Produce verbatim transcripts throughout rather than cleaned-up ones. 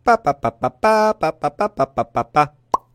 Па-па-па-па-па-па-па-па-па-па.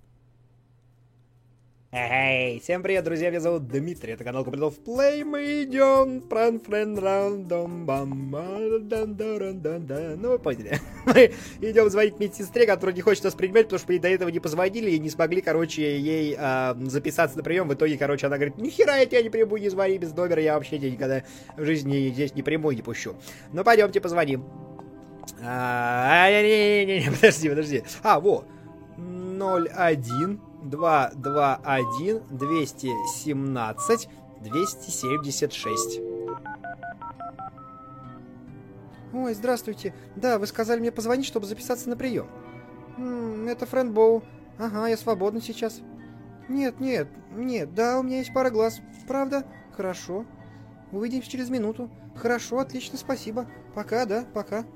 Эй, всем привет, друзья, меня зовут Дмитрий, это канал Купридов Плей, мы идем, пран френ рандом бам дан дан дан дан. Ну вы поняли, мы идем звонить медсестре, которая не хочет нас принимать, потому что мы до этого не позвонили и не смогли, короче, ей а, записаться на прием. В итоге, короче, она говорит: нихера я тебя не приму, не звони без номера, я вообще тебя никогда в жизни здесь не приму и не пущу. Ну пойдемте позвоним. А, не, не, не, не, подожди, подожди. А, во, ноль один два два один двести семнадцать двести семьдесят шесть. Ой, здравствуйте. Да, вы сказали мне позвонить, чтобы записаться на прием. М-м, это Фрэнд Боу. Ага, я свободна сейчас. Нет, нет, нет, да, у меня есть пара глаз. Правда? Хорошо. Увидимся через минуту. Хорошо, отлично, спасибо. Пока, да, пока.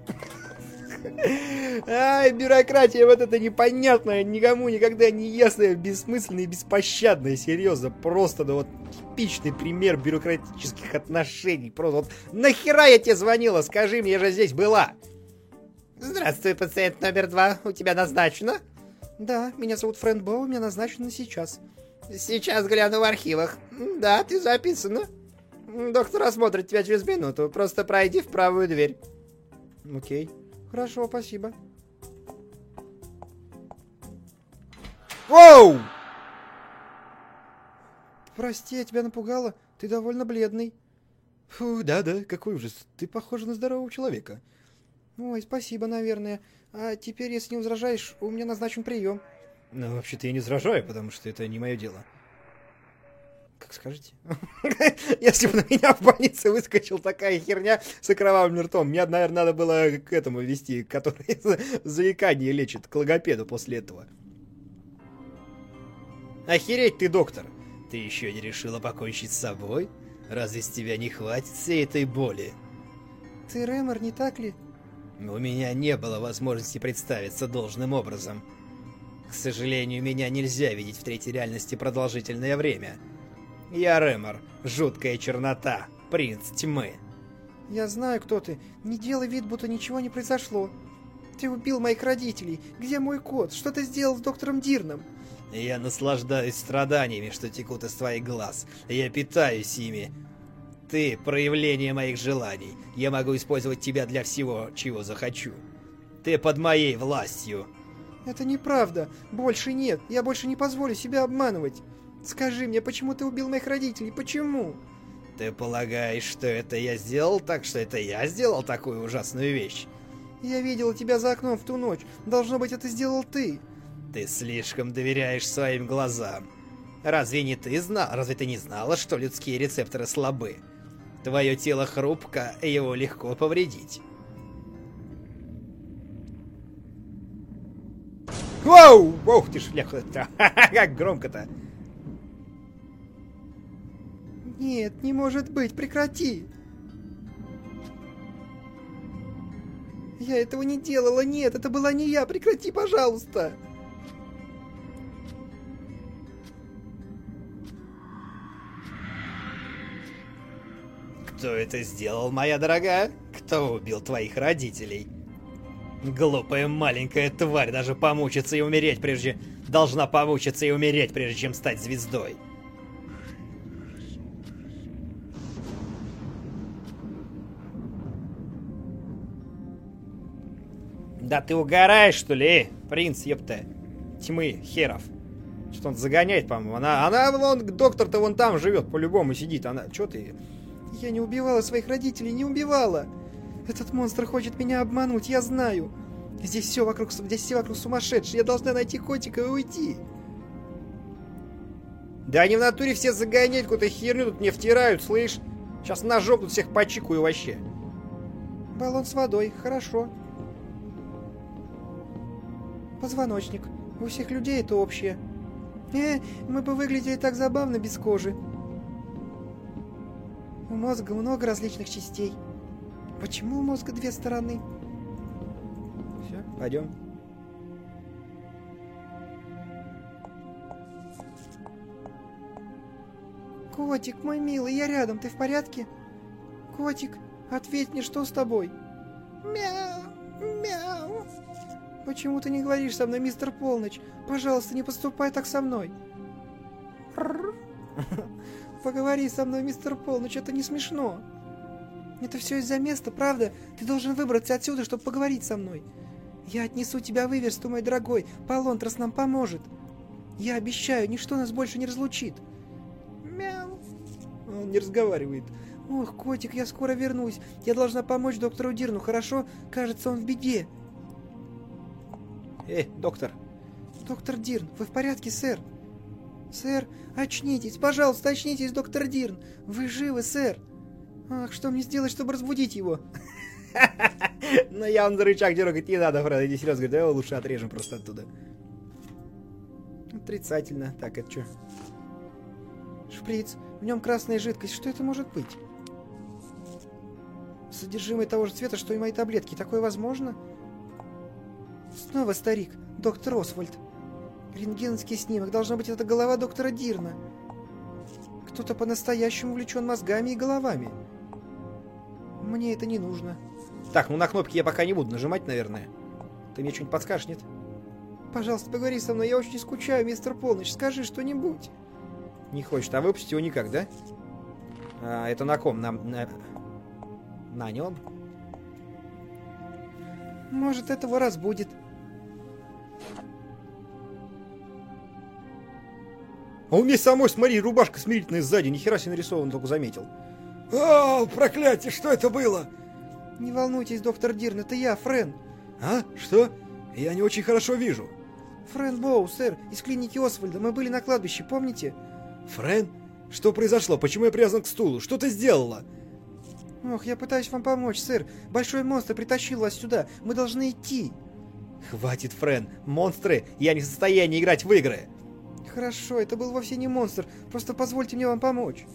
Ай, бюрократия вот это непонятная, никому никогда не ясная, бессмысленная и беспощадная, серьезно, просто, ну вот, типичный пример бюрократических отношений, просто вот, нахера я тебе звонила, скажи мне, я же здесь была. Здравствуй, пациент номер два, у тебя назначено? Да, меня зовут Фрэнд Боу, меня назначено сейчас. Сейчас гляну в архивах. Да, ты записана. Доктор осмотрит тебя через минуту, просто пройди в правую дверь. Окей. Хорошо, спасибо. Воу! Прости, я тебя напугала. Ты довольно бледный. Фу, да-да, какой ужас. Ты похожа на здорового человека. Ой, спасибо, наверное. А теперь, если не возражаешь, у меня назначен прием. Ну, вообще-то я не возражаю, потому что это не мое дело. Как скажете. Если бы на меня в больнице выскочила такая херня с окровавленным ртом, мне, наверное, надо было к этому вести, который заикание лечит, к логопеду после этого. Охереть ты, доктор! Ты еще не решила покончить с собой? Разве с тебя не хватит всей этой боли? Ты Рэмор, не так ли? У меня не было возможности представиться должным образом. К сожалению, меня нельзя видеть в третьей реальности продолжительное время. Я Рэмор, жуткая чернота, принц тьмы. Я знаю, кто ты. Не делай вид, будто ничего не произошло. Ты убил моих родителей. Где мой кот? Что ты сделал с доктором Дирном? Я наслаждаюсь страданиями, что текут из твоих глаз. Я питаюсь ими. Ты — проявление моих желаний. Я могу использовать тебя для всего, чего захочу. Ты под моей властью. Это неправда. Больше нет. Я больше не позволю себя обманывать. Скажи мне, почему ты убил моих родителей? Почему? Ты полагаешь, что это я сделал, так что это я сделал такую ужасную вещь? Я видела тебя за окном в ту ночь. Должно быть, это сделал ты. Ты слишком доверяешь своим глазам. Разве не ты знал? Разве ты не знала, что людские рецепторы слабы? Твое тело хрупко, и его легко повредить. Воу! Ох ты шлях! Как громко-то! Нет, не может быть, прекрати! Я этого не делала, нет, это была не я, прекрати, пожалуйста! Кто это сделал, моя дорогая? Кто убил твоих родителей? Глупая маленькая тварь даже помучиться и умереть прежде... Должна помучиться и умереть, прежде чем стать звездой. Да ты угораешь, что ли, принц, ёпта, тьмы, херов. Что он загоняет, по-моему. Она, она, вон, доктор-то вон там живет, по-любому сидит. Она, чё ты? Я не убивала своих родителей, не убивала. Этот монстр хочет меня обмануть, я знаю. Здесь все вокруг, здесь все вокруг сумасшедшие. Я должна найти котика и уйти. Да они в натуре все загоняют, какую-то херню тут мне втирают, слышь? Сейчас ножом тут всех почикаю вообще. Баллон с водой, хорошо. Позвоночник. У всех людей это общее. Э, мы бы выглядели так забавно без кожи. У мозга много различных частей. Почему у мозга две стороны? Все, пойдем. Котик, мой милый, я рядом, ты в порядке? Котик, ответь мне, что с тобой? Мяу, мяу. Почему ты не говоришь со мной, мистер Полночь? Пожалуйста, не поступай так со мной. Поговори со мной, мистер Полночь, это не смешно. Это все из-за места, правда? Ты должен выбраться отсюда, чтобы поговорить со мной. Я отнесу тебя в Иверсту, мой дорогой. Полонтрас нам поможет. Я обещаю, ничто нас больше не разлучит. Мяу. Он не разговаривает. Ох, котик, я скоро вернусь. Я должна помочь доктору Дирну, хорошо? Кажется, он в беде. Эй, доктор. Доктор Дирн, вы в порядке, сэр? Сэр, очнитесь, пожалуйста, очнитесь, доктор Дирн. Вы живы, сэр? Ах, что мне сделать, чтобы разбудить его? Но я он за рычаг деру, говорит, не надо, Фред, иди серьезно, говорит, давай его лучше отрежем просто оттуда. Отрицательно. Так, это что? Шприц. В нем красная жидкость. Что это может быть? Содержимое того же цвета, что и мои таблетки. Такое возможно? Снова старик. Доктор Освальд. Рентгеновский снимок. Должна быть, это голова доктора Дирна. Кто-то по-настоящему увлечен мозгами и головами. Мне это не нужно. Так, ну на кнопки я пока не буду нажимать, наверное. Ты мне что-нибудь подскажешь, нет? Пожалуйста, поговори со мной. Я очень скучаю, мистер Полночь. Скажи что-нибудь. Не хочет. А выпустить его никак, да? А, это на ком? На, на... на нем? Может, этого разбудит. А у меня самой, смотри, рубашка смирительная сзади. Нихера себе нарисован, только заметил. О, проклятие, что это было? Не волнуйтесь, доктор Дирн, это я, Френ. А? Что? Я не очень хорошо вижу. Френ Боу, сэр, из клиники Освальда. Мы были на кладбище, помните? Френ? Что произошло? Почему я привязан к стулу? Что ты сделала? Ох, я пытаюсь вам помочь, сэр. Большой монстр притащил вас сюда. Мы должны идти. Хватит, Френ. Монстры. Я не в состоянии играть в игры. Хорошо, это был вовсе не монстр. Просто позвольте мне вам помочь.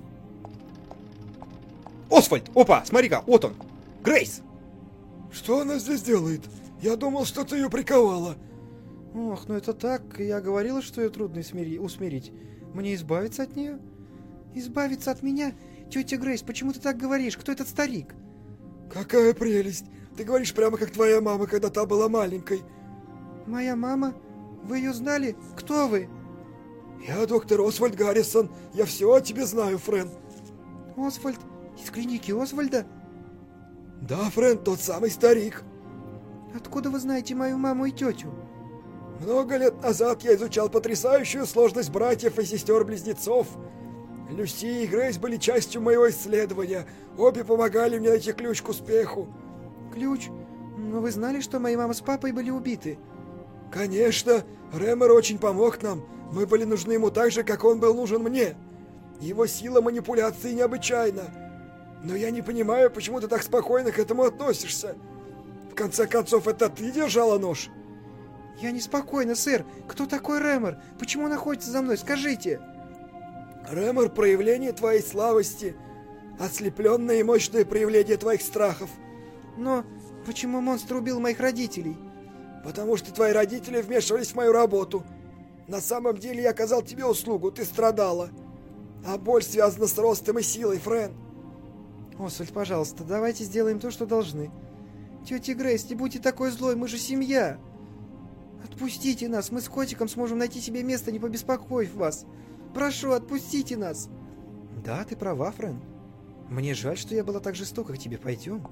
Освальд! Опа, смотри-ка, вот он. Грейс! Что она здесь делает? Я думал, что ты ее приковала. Ох, ну это так. Я говорила, что ее трудно смири... усмирить. Мне избавиться от нее? Избавиться от меня? Тетя Грейс, почему ты так говоришь? Кто этот старик? Какая прелесть! Ты говоришь прямо как твоя мама, когда та была маленькой. Моя мама? Вы ее знали? Кто вы? Я доктор Освальд Гаррисон. Я все о тебе знаю, Френ. Освальд? Из клиники Освальда? Да, Френ, тот самый старик. Откуда вы знаете мою маму и тетю? Много лет назад я изучал потрясающую сложность братьев и сестер-близнецов. Люси и Грейс были частью моего исследования. Обе помогали мне найти ключ к успеху. Ключ? Но вы знали, что моя мама с папой были убиты? Конечно. Рэмер очень помог нам. Мы были нужны ему так же, как он был нужен мне. Его сила манипуляции необычайна. Но я не понимаю, почему ты так спокойно к этому относишься. В конце концов, это ты держала нож? Я неспокойна, сэр. Кто такой Рэмер? Почему он находится за мной? Скажите. Рэмер — проявление твоей слабости. Ослепленное и мощное проявление твоих страхов. Но почему монстр убил моих родителей? Потому что твои родители вмешивались в мою работу. На самом деле я оказал тебе услугу, ты страдала. А боль связана с ростом и силой, Френ. Освальд, пожалуйста, давайте сделаем то, что должны. Тетя Грейс, не будьте такой злой, мы же семья. Отпустите нас, мы с котиком сможем найти себе место, не побеспокоив вас. Прошу, отпустите нас. Да, ты права, Френ. Мне жаль, что я была так жестока к тебе. Пойдем.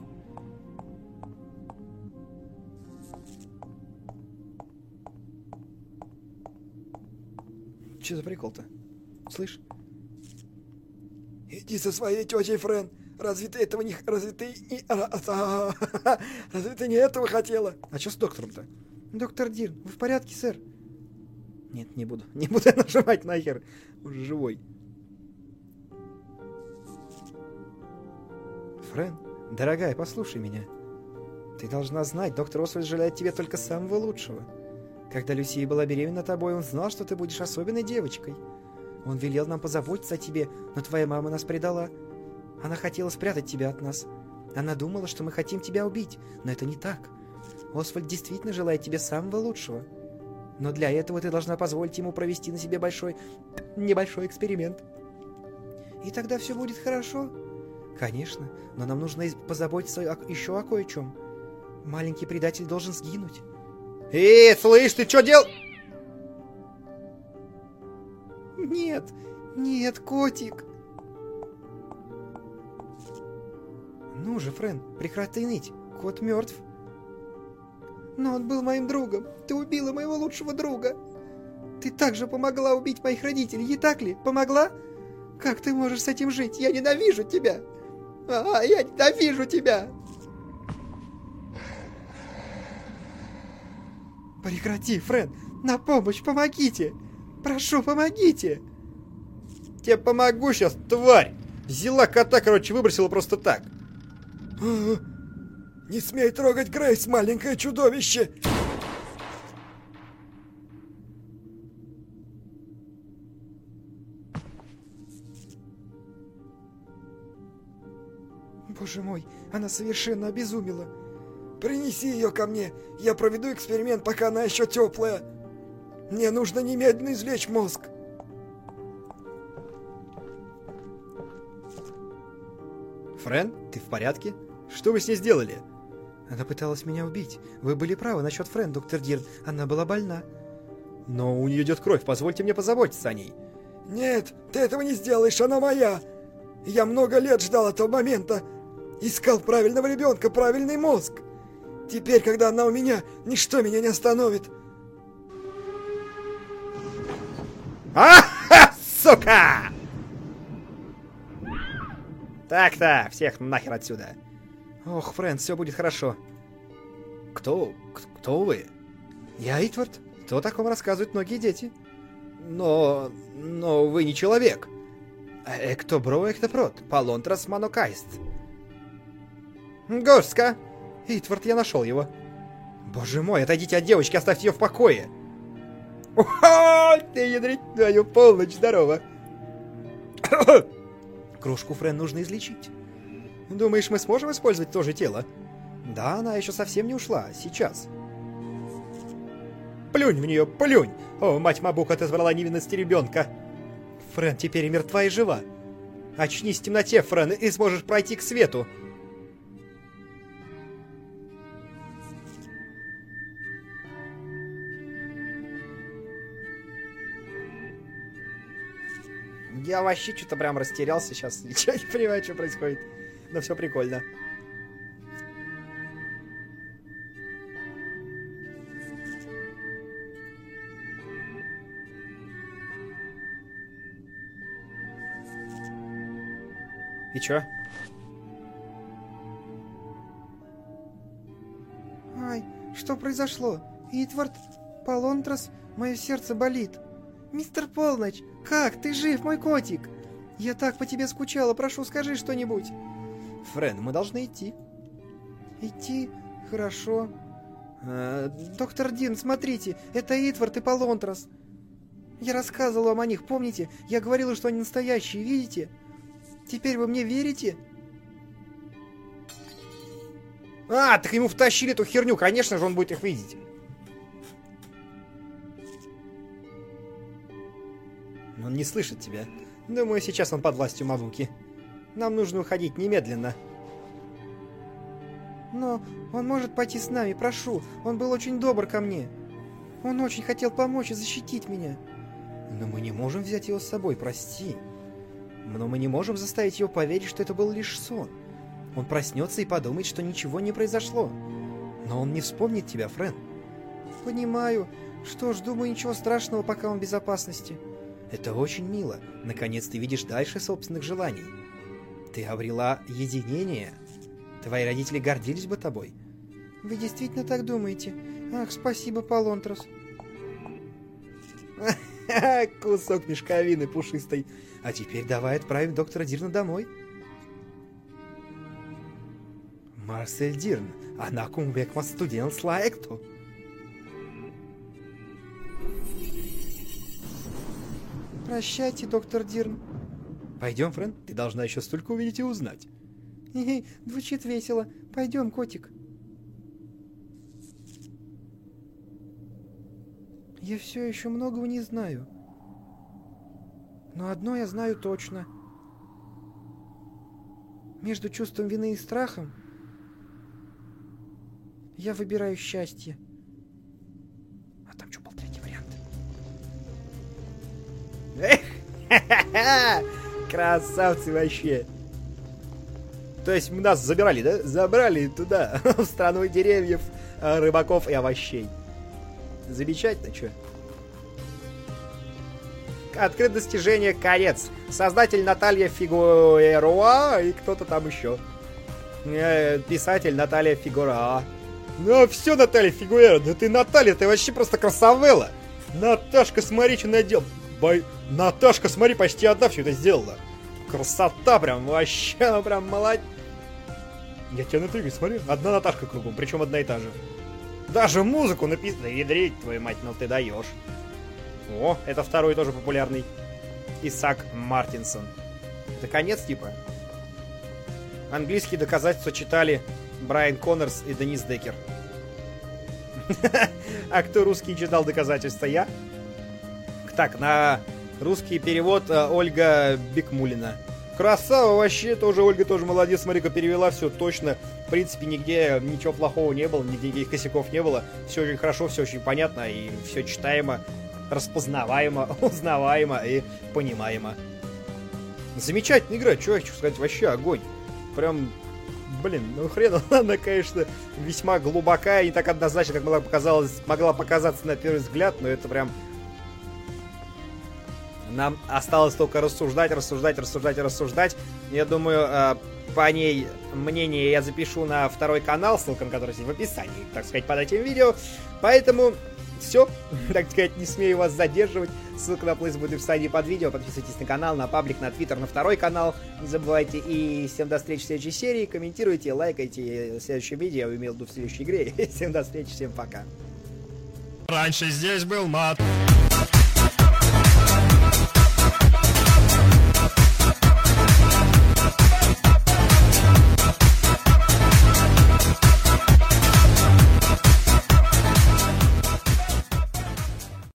Че за прикол-то? Слышь? Иди со своей тетей, Френ. Разве ты этого не... Разве ты не... Разве ты не этого хотела? А что с доктором-то? Доктор Дирн, вы в порядке, сэр? Нет, не буду. Не буду нажимать нахер. Уже живой. Френ, дорогая, послушай меня. Ты должна знать, доктор Освальд желает тебе только самого лучшего. Когда Люсия была беременна тобой, он знал, что ты будешь особенной девочкой. Он велел нам позаботиться о тебе, но твоя мама нас предала. Она хотела спрятать тебя от нас. Она думала, что мы хотим тебя убить, но это не так. Освальд действительно желает тебе самого лучшего. Но для этого ты должна позволить ему провести на себе большой... небольшой эксперимент. И тогда все будет хорошо. Конечно, но нам нужно позаботиться еще о кое-чем. Маленький предатель должен сгинуть. Эй, слышь, ты что дел... Нет, нет, котик. Ну же, Френ, прекрати ныть. Кот мертв. Но он был моим другом. Ты убила моего лучшего друга. Ты также помогла убить моих родителей, не так ли? Помогла? Как ты можешь с этим жить? Я ненавижу тебя. А, я ненавижу тебя. Прекрати, Френ. На помощь, помогите. Прошу, помогите. Тебе помогу сейчас, тварь. Взяла кота, короче, выбросила просто так. Не смей трогать Грейс, маленькое чудовище! Боже мой, она совершенно обезумела. Принеси ее ко мне, я проведу эксперимент, пока она еще теплая. Мне нужно немедленно извлечь мозг. Френ, ты в порядке? Что вы с ней сделали? Она пыталась меня убить. Вы были правы насчет Френ, доктор Дирн. Она была больна. Но у нее идет кровь, позвольте мне позаботиться о ней. Нет, ты этого не сделаешь, она моя. Я много лет ждал этого момента. Искал правильного ребенка, правильный мозг. Теперь, когда она у меня, ничто меня не остановит. А-ха, сука! Так-то, всех нахер отсюда. Ох, Френ, все будет хорошо. Кто? Кто вы? Я Итвард. То о таком рассказывают многие дети. Но... но вы не человек. Экто бро, экто прот. Палонтрас манокайст. Горска! Итвард, я нашел его. Боже мой, отойдите от девочки, оставьте ее в покое. О, ты ядрить твою полночь, здорово. Кружку Френ нужно излечить. Думаешь, мы сможем использовать то же тело? Да, она еще совсем не ушла. Сейчас. Плюнь в нее, плюнь! О, мать Мабука, ты забрала невинности ребенка. Френ теперь и мертва, и жива. Очнись в темноте, Френ, и сможешь пройти к свету. Я вообще что-то прям растерялся сейчас. Ничего не понимаю, что происходит. Но все прикольно. И чё? Ай, что произошло? Итвард, Палонтрас, мое сердце болит. Мистер Полночь, как? Ты жив, мой котик? Я так по тебе скучала, прошу, скажи что-нибудь. Френ, мы должны идти. Идти? Хорошо. А, доктор Дин, смотрите, это Итвард и Палонтрас. Я рассказывала вам о них, помните? Я говорила, что они настоящие, видите? Теперь вы мне верите? А, так ему втащили эту херню, конечно же он будет их видеть. Он не слышит тебя. Думаю, сейчас он под властью Мабуки. Нам нужно уходить немедленно. Но он может пойти с нами, прошу. Он был очень добр ко мне. Он очень хотел помочь и защитить меня. Но мы не можем взять его с собой, прости. Но мы не можем заставить его поверить, что это был лишь сон. Он проснется и подумает, что ничего не произошло. Но он не вспомнит тебя, Френ. Понимаю. Что ж, думаю, ничего страшного, пока он в безопасности. Это очень мило. Наконец ты видишь дальше собственных желаний. Ты обрела единение. Твои родители гордились бы тобой. Вы действительно так думаете? Ах, спасибо, Палонтрас. Кусок мешковины пушистой. А теперь давай отправим доктора Дирна домой. Марсель Дирн, она кумбекма студент слаэкту. Прощайте, доктор Дирн. Пойдем, Френ, ты должна еще столько увидеть и узнать. Хе-хе, звучит весело. Пойдем, котик. Я все еще многого не знаю. Но одно я знаю точно. Между чувством вины и страхом я выбираю счастье. Эх, ха-ха-ха! Красавцы вообще. То есть нас забирали, да? Забрали туда, в страну деревьев, рыбаков и овощей. Замечательно, чё? Открыт достижение конец. Создатель Наталья Фигуэруа и кто-то там еще. Э, писатель Наталья Фигуэруа. Ну все, Наталья Фигуэруа, да ты Наталья, ты вообще просто красавелла. Наташка, смотри, что надел. Бой... Наташка, смотри, почти одна все это сделала. Красота прям, вообще, она прям молодец. Я тебя натригаю, смотри, одна Наташка кругом, причем одна и та же. Даже музыку написано, ядрить, твою мать, ну ты даешь. О, это второй тоже популярный. Исаак Мартинсон. Это конец, типа. Английские доказательства читали Брайан Коннорс и Денис Деккер. А кто русский читал доказательства? Я? Так, на русский перевод Ольга Бекмулина. Красава вообще, тоже Ольга тоже молодец, смотри-ка, перевела все точно. В принципе, нигде ничего плохого не было, нигде никаких косяков не было. Все очень хорошо, все очень понятно и все читаемо, распознаваемо, узнаваемо и понимаемо. Замечательная игра, что я хочу сказать, вообще огонь. Прям, блин, ну хрен, она, конечно, весьма глубокая, не так однозначно, как могла, показалось, могла показаться на первый взгляд, но это прям... Нам осталось только рассуждать, рассуждать, рассуждать и рассуждать. Я думаю, по ней мнение я запишу на второй канал, ссылка на который здесь в описании, так сказать, под этим видео. Поэтому все, так сказать, не смею вас задерживать. Ссылка на плейлист будет в описании под видео. Подписывайтесь на канал, на паблик, на твиттер, на второй канал. Не забывайте. И всем до встречи в следующей серии. Комментируйте, лайкайте следующее видео. Я имел в виду в следующей игре. Всем до встречи, всем пока. Раньше здесь был мат.